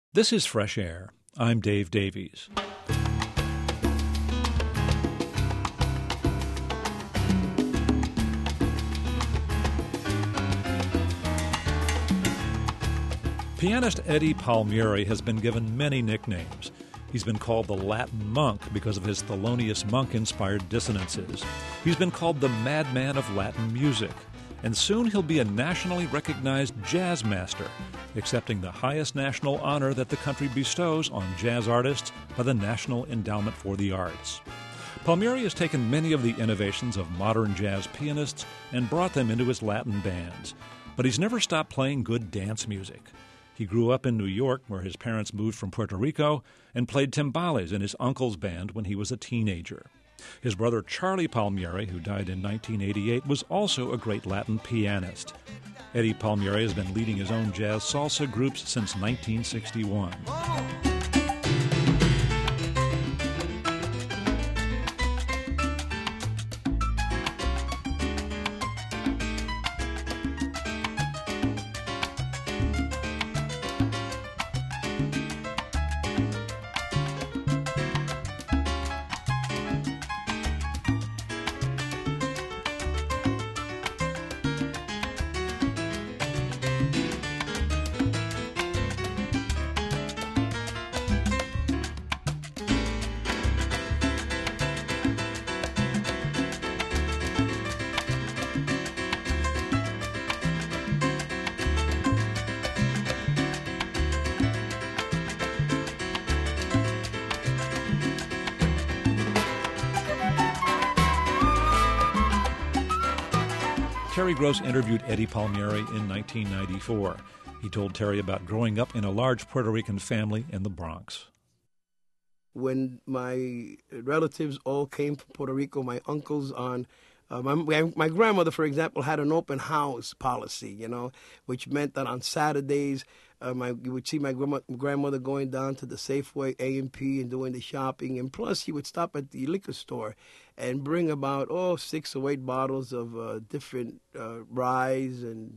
This is Fresh Air. I'm Dave Davies. Pianist Eddie Palmieri has been given many nicknames. He's been called the Latin Monk because of his Thelonious Monk-inspired dissonances. He's been called the madman of Latin music. And soon he'll be a nationally recognized jazz master, accepting the highest national honor that the country bestows on jazz artists by the National Endowment for the Arts. Palmieri has taken many of the innovations of modern jazz pianists and brought them into his Latin bands. But he's never stopped playing good dance music. He grew up in New York, where his parents moved from Puerto Rico, and played timbales in his uncle's band when he was a teenager. His brother Charlie Palmieri, who died in 1988, was also a great Latin pianist. Eddie Palmieri has been leading his own jazz salsa groups since 1961. Terry Gross interviewed Eddie Palmieri in 1994. He told Terry about growing up in a large Puerto Rican family in the Bronx. When my relatives all came from Puerto Rico, my uncles on my grandmother, for example, had an open house policy, which meant that on Saturdays, you would see my grandmother going down to the Safeway, A&P, and doing the shopping. And plus, she would stop at the liquor store and bring about, 6 or 8 bottles of different ryes and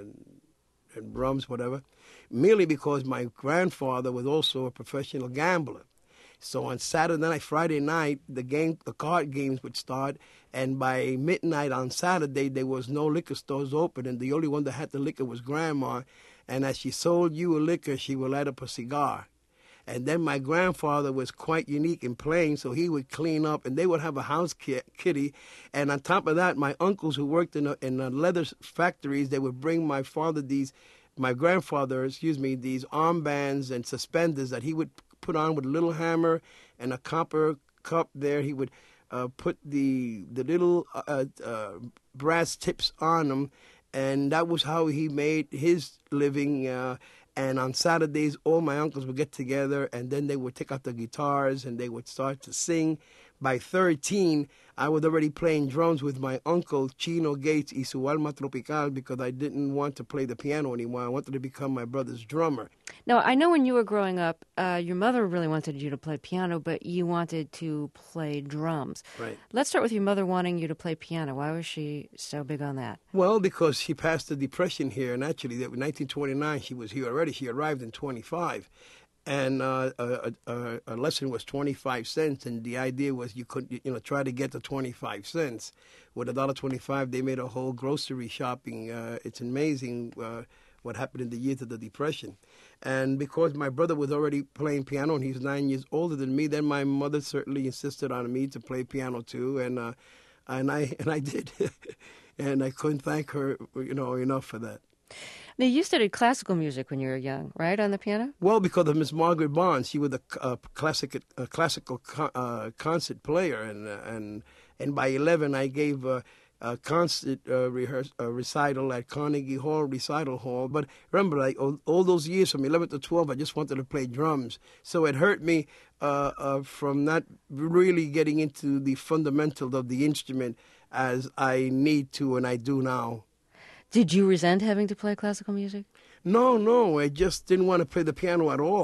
rums, whatever, merely because my grandfather was also a professional gambler. So on Saturday night, Friday night, the card games would start, and by midnight on Saturday, there was no liquor stores open, and the only one that had the liquor was Grandma. And as she sold you a liquor, she would light up a cigar. And then my grandfather was quite unique in playing, so he would clean up, and they would have a house kitty. And on top of that, my uncles who worked in the leather factories, they would bring my grandfather, these armbands and suspenders that he would put on with a little hammer and a copper cup there. He would put the little brass tips on them, and that was how he made his living. And on Saturdays, all my uncles would get together, and then they would take out the guitars, and they would start to sing. By 13, I was already playing drums with my uncle, Chino Gates, y su alma tropical, because I didn't want to play the piano anymore. I wanted to become my brother's drummer. Now, I know when you were growing up, your mother really wanted you to play piano, but you wanted to play drums. Right. Let's start with your mother wanting you to play piano. Why was she so big on that? Well, because she passed the Depression here, and actually, in 1929, she was here already. She arrived in 25. And a lesson was 25 cents, and the idea was you could, try to get to 25 cents. With $1.25, they made a whole grocery shopping. It's amazing what happened in the years of the Depression. And because my brother was already playing piano, and he's 9 years older than me, then my mother certainly insisted on me to play piano too, and I did, and I couldn't thank her, enough for that. Now, you studied classical music when you were young, right, on the piano? Well, because of Miss Margaret Barnes. She was a classical concert player, and by 11 I gave a concert recital at Carnegie Hall Recital Hall. But remember, all those years from 11 to 12, I just wanted to play drums. So it hurt me from not really getting into the fundamentals of the instrument as I need to and I do now. Did you resent having to play classical music? No, I just didn't want to play the piano at all.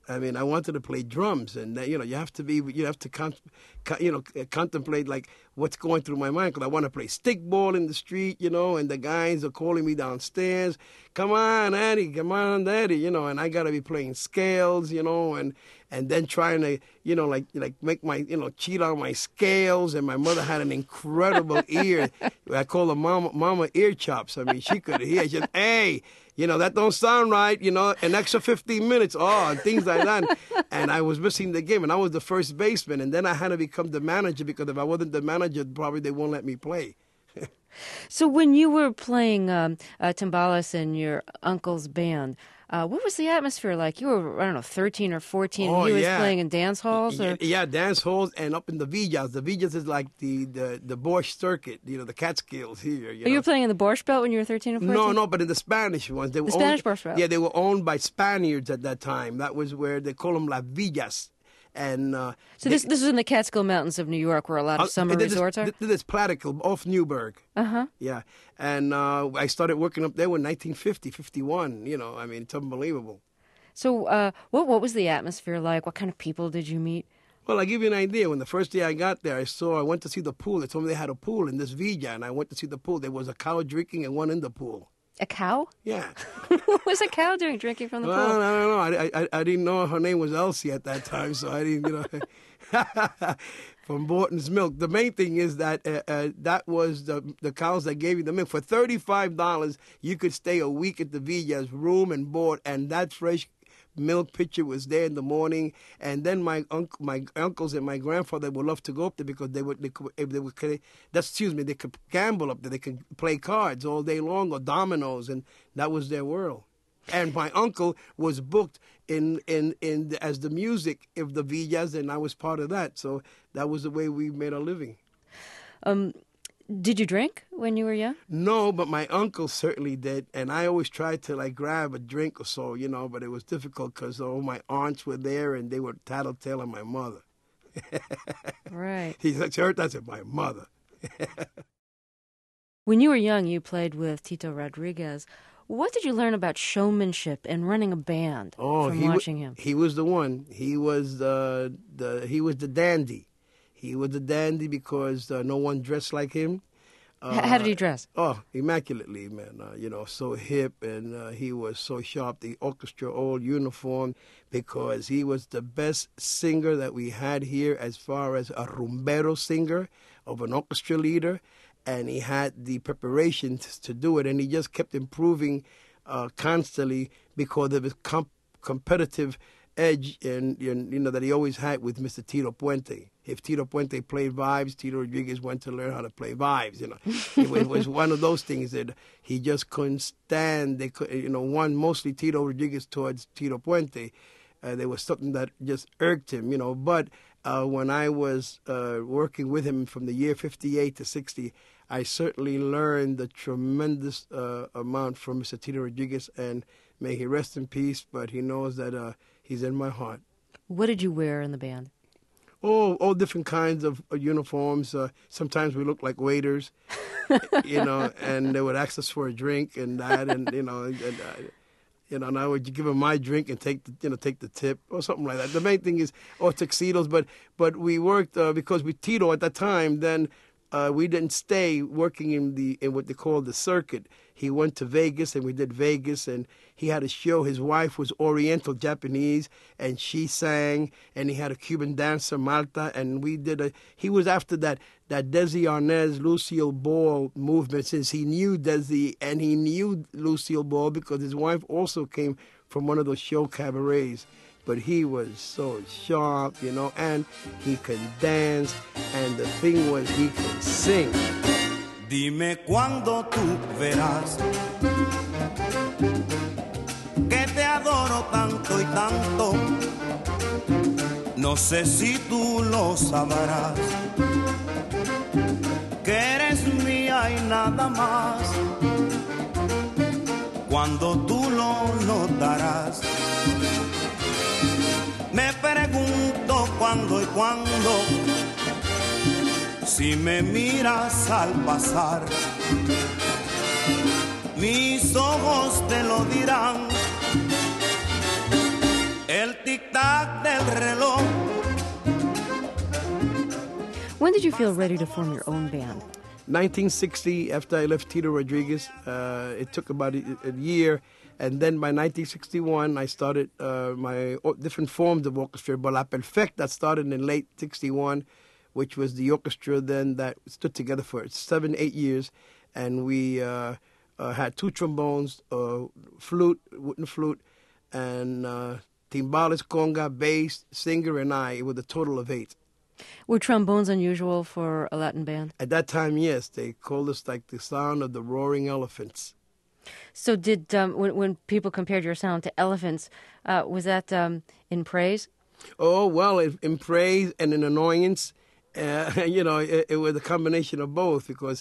I mean, I wanted to play drums, and you have to contemplate like what's going through my mind, because I want to play stickball in the street, and the guys are calling me downstairs, come on, Daddy, and I got to be playing scales, and then trying to, like make my, cheat on my scales, and my mother had an incredible ear. I call her Mama Ear Chops. I mean, she could hear. She said, hey, that don't sound right, an extra 15 minutes, and things like that. And I was missing the game, and I was the first baseman, and then I had to become the manager, because if I wasn't the manager, probably they won't let me play. So when you were playing timbales in your uncle's band, what was the atmosphere like? You were, 13 or 14, and he was playing in dance halls? Or? Yeah, dance halls and up in the Villas. The Villas is like the Borscht circuit, the Catskills here. You were playing in the Borscht Belt when you were 13 or 14? No, but in the Spanish ones. They were Spanish Borscht Belt? Yeah, they were owned by Spaniards at that time. That was where they call them Las Villas. And so this is in the Catskill Mountains of New York, where a lot of summer resorts are? This is Plattekill, off Newburgh. Uh-huh. Yeah. And I started working up there in 1950, 51. I mean, it's unbelievable. So what was the atmosphere like? What kind of people did you meet? Well, I'll give you an idea. When the first day I got there, I went to see the pool. They told me they had a pool in this villa, and I went to see the pool. There was a cow drinking and one in the pool. A cow? Yeah. What was a cow doing drinking from the pool? I don't know. I didn't know her name was Elsie at that time, so I didn't, from Borton's Milk. The main thing is that that was the cows that gave you the milk. For $35, you could stay a week at the Villa's, room and board, and that fresh milk pitcher was there in the morning. And then my uncles and my grandfather would love to go up there, because they could gamble up there. They could play cards all day long, or dominoes, and that was their world. And my uncle was booked in as the music of the Villas, and I was part of that. So that was the way we made our living. Did you drink when you were young? No, but my uncle certainly did. And I always tried to grab a drink or so, but it was difficult because all my aunts were there and they were tattletale on my mother. Right. He said, that's my mother. When you were young, you played with Tito Rodriguez. What did you learn about showmanship and running a band from watching him? He was the one. He was the dandy. He was a dandy because no one dressed like him. How did he dress? Oh, immaculately, man. So hip, and he was so sharp. The orchestra all uniform, because he was the best singer that we had here as far as a rumbero singer of an orchestra leader. And he had the preparation to do it, and he just kept improving constantly because of his competitive edge and that he always had with Mr. Tito Puente. If Tito Puente played vibes, Tito Rodriguez went to learn how to play vibes. It was one of those things that he just couldn't stand. They could, mostly Tito Rodriguez towards Tito Puente. There was something that just irked him, But when I was working with him from the year 58 to 60, I certainly learned the tremendous amount from Mr. Tito Rodriguez, and may he rest in peace, but he knows that he's in my heart. What did you wear in the band? All different kinds of uniforms. Sometimes we looked like waiters, and they would ask us for a drink and that, and and I would give them my drink and take the tip or something like that. The main thing is tuxedos, but we worked because with Tito at that time. Then we didn't stay working in what they call the circuit. He went to Vegas, and we did Vegas, and he had a show. His wife was Oriental Japanese, and she sang, and he had a Cuban dancer, Marta, and he was after that Desi Arnaz, Lucille Ball movement, since he knew Desi, and he knew Lucille Ball because his wife also came from one of those show cabarets. But he was so sharp, and he could dance, and the thing was he could sing. Dime cuándo tú verás que te adoro tanto y tanto. No sé si tú lo sabrás, que eres mía y nada más. Cuando tú lo notarás, me pregunto cuándo y cuándo, si me miras al pasar, mis ojos te lo dirán. El tic-tac del reloj. When did you feel ready to form your own band? 1960, after I left Tito Rodriguez, it took about a year, and then by 1961, I started my different forms of orchestra. But La Perfecta started in late 61, which was the orchestra then that stood together for 7-8 years, and we had 2 trombones, flute, wooden flute, and timbales, conga, bass, singer, and I, with a total of 8. Were trombones unusual for a Latin band? At that time, yes. They called us like the sound of the roaring elephants. So did when people compared your sound to elephants, was that in praise? Oh, well, in praise and in annoyance. It was a combination of both because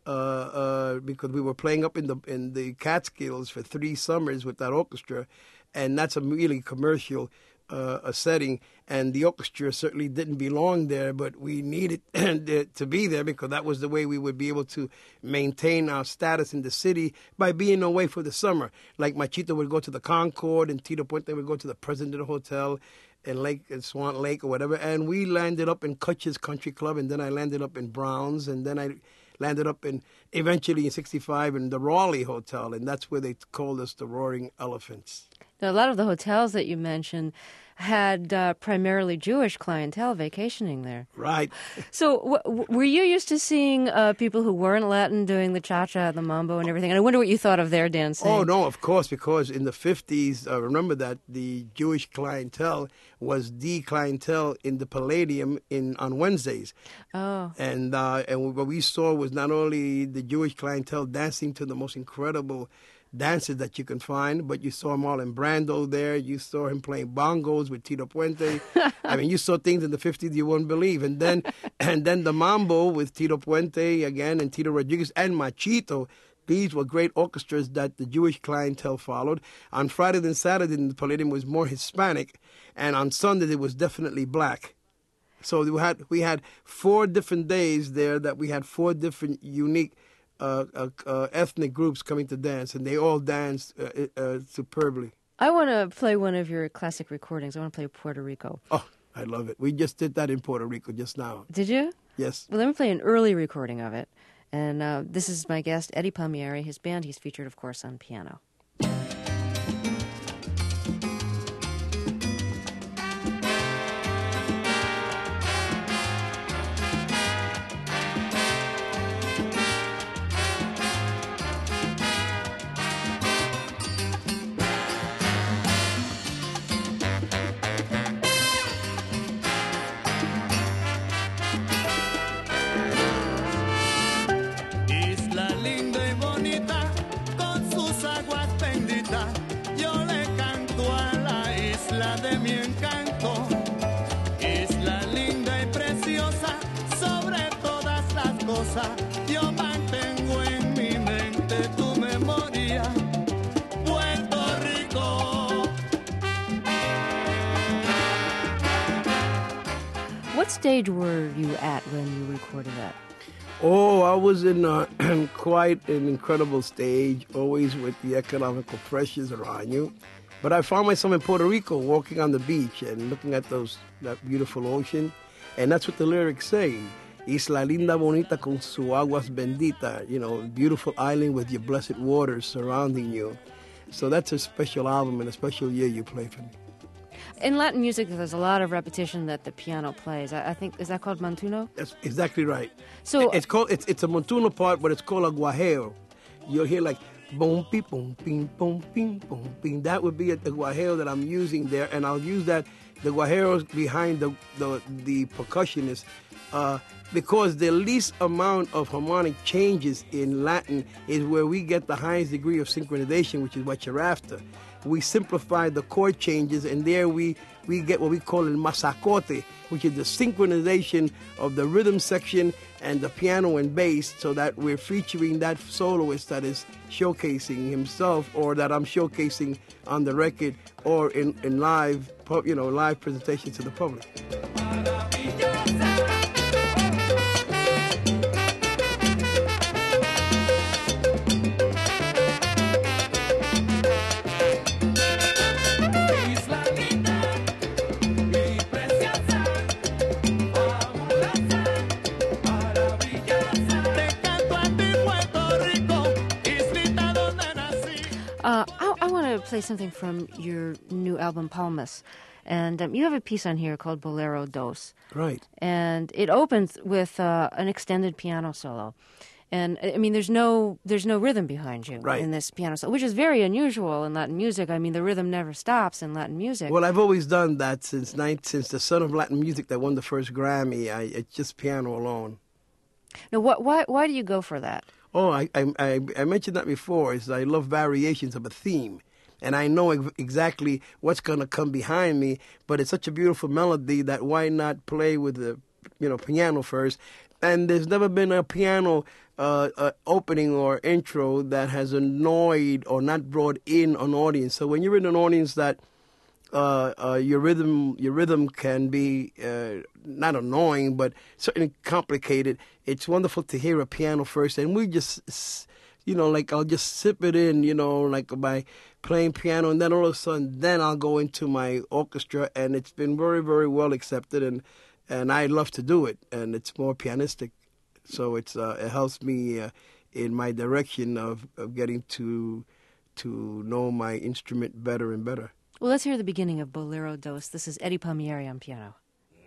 we were playing up in the Catskills for 3 summers with that orchestra, and that's a really commercial a setting, and the orchestra certainly didn't belong there, but we needed to be there because that was the way we would be able to maintain our status in the city by being away for the summer. Like Machito would go to the Concord, and Tito Puente would go to the President Hotel in Swan Lake or whatever, and we landed up in Kutch's Country Club, and then I landed up in Brown's, and then I landed up eventually in 65 in the Raleigh Hotel, and that's where they called us the Roaring Elephants. Now, a lot of the hotels that you mentioned had primarily Jewish clientele vacationing there. Right. So were you used to seeing people who weren't Latin doing the cha-cha, the mambo, and everything? And I wonder what you thought of their dancing. Oh, no, of course, because in the 50s, remember that the Jewish clientele was the clientele in the Palladium on Wednesdays. Oh. And what we saw was not only the Jewish clientele dancing to the most incredible dances that you can find, but you saw Marlon Brando there. You saw him playing bongos with Tito Puente. I mean, you saw things in the 50s you wouldn't believe. And then the mambo with Tito Puente again and Tito Rodriguez and Machito. These were great orchestras that the Jewish clientele followed. On Friday and Saturday, the Palladium was more Hispanic, and on Sunday it was definitely black. So we had 4 different days there that we had 4 different unique ethnic groups coming to dance, and they all danced superbly. I want to play one of your classic recordings. I want to play Puerto Rico. Oh, I love it. We just did that in Puerto Rico just now. Did you? Yes. Well, let me play an early recording of it. And this is my guest, Eddie Palmieri. His band, he's featured, of course, on piano. Yo mantengo en mi mente tu memoria, Puerto Rico. What stage were you at when you recorded that? Oh, I was in quite an incredible stage, always with the economical pressures around you. But I found myself in Puerto Rico, walking on the beach and looking at that beautiful ocean. And that's what the lyrics say. Isla linda bonita con su aguas bendita, beautiful island with your blessed waters surrounding you. So that's a special album and a special year you play for me. In Latin music, there's a lot of repetition that the piano plays. I think, is that called montuno? That's exactly right. So it's a montuno part, but it's called a guajeo. You'll hear like boom, ping, boom, ping, boom, ping, boom, ping. That would be the guajeo that I'm using there, and I'll use the guajeros behind the percussionist. Because the least amount of harmonic changes in Latin is where we get the highest degree of synchronization, which is what you're after. We simplify the chord changes, and there we get what we call el masacote, which is the synchronization of the rhythm section and the piano and bass, so that we're featuring that soloist that is showcasing himself, or that I'm showcasing on the record, or in live presentations to the public. play something from your new album, Palmas. And you have a piece on here called Bolero Dos. Right. And it opens with an extended piano solo. And, I mean, there's no rhythm behind you in this piano solo, which is very unusual in Latin music. I mean, the rhythm never stops in Latin music. Well, I've always done that since the Son of Latin Music that won the first Grammy. It's just piano alone. Now, why do you go for that? Oh, I mentioned that before. Is I love variations of a theme. And I know exactly what's going to come behind me, but it's such a beautiful melody that why not play with the piano first? And there's never been a piano opening or intro that has annoyed or not brought in an audience. So when you're in an audience that your rhythm can be not annoying, but certainly complicated, it's wonderful to hear a piano first. And we just, I'll just sip it in, like by playing piano, and then all of a sudden, then I'll go into my orchestra, and it's been very, very well accepted, and I love to do it, and it's more pianistic, so it helps me in my direction of getting to know my instrument better and better. Well, let's hear the beginning of Bolero Dos. This is Eddie Palmieri on piano.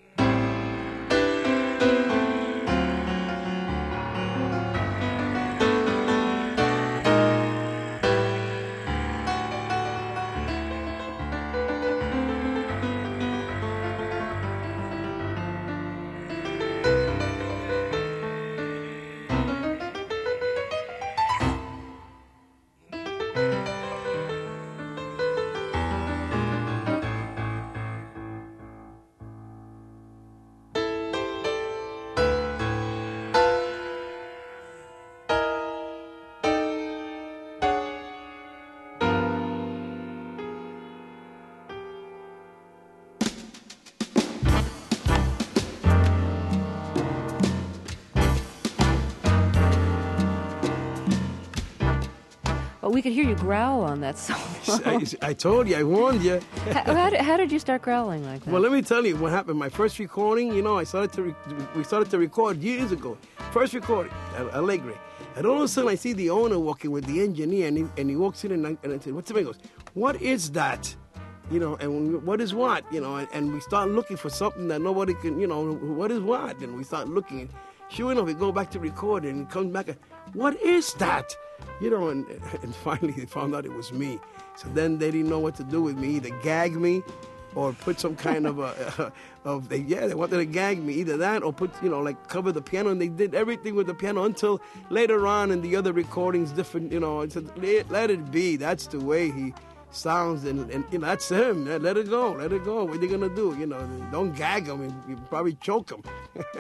We could hear you growl on that song. I told you, I warned you. How did you start growling like that? Well, let me tell you what happened. My first recording, we started to record years ago. First recording, Allegre. And all of a sudden, I see the owner walking with the engineer, and he walks in, and I said, "What's the matter?" He goes, "What is that?" And what is what? And we start looking for something that nobody can, what is what? And we start looking, and sure enough, we go back to record, and he comes back, and, "What is that?" And finally they found out it was me. So then they didn't know what to do with me, either gag me or put some kind of they wanted to gag me, either that or put, cover the piano, and they did everything with the piano until later on in the other recordings, different, I said, let it be, that's the way he sounds, and that's him, let it go, what are they going to do, don't gag him, you probably choke him.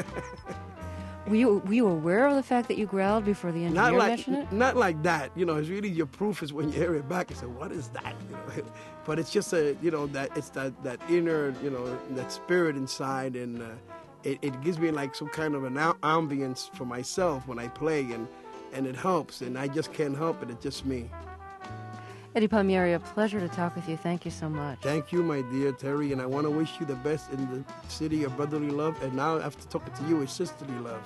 Were you aware of the fact that you growled before the engineer mentioned it? Not like that. It's really your proof is when you hear it back and say, "What is that?" But it's just that it's that inner, that spirit inside, and it gives me like some kind of an ambience for myself when I play, and it helps, and I just can't help it. It's just me. Eddie Palmieri, a pleasure to talk with you. Thank you so much. Thank you, my dear Terry, and I want to wish you the best in the city of brotherly love, and now after talking to you, it's sisterly love.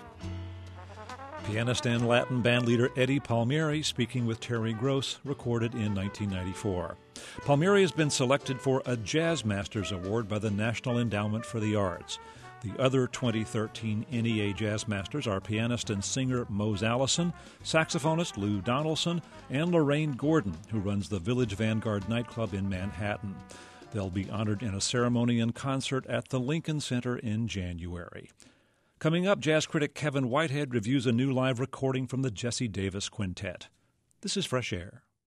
Pianist and Latin bandleader Eddie Palmieri speaking with Terry Gross, recorded in 1994. Palmieri has been selected for a Jazz Masters Award by the National Endowment for the Arts. The other 2013 NEA Jazz Masters are pianist and singer Mose Allison, saxophonist Lou Donaldson, and Lorraine Gordon, who runs the Village Vanguard nightclub in Manhattan. They'll be honored in a ceremony and concert at the Lincoln Center in January. Coming up, jazz critic Kevin Whitehead reviews a new live recording from the Jesse Davis Quintet. This is Fresh Air.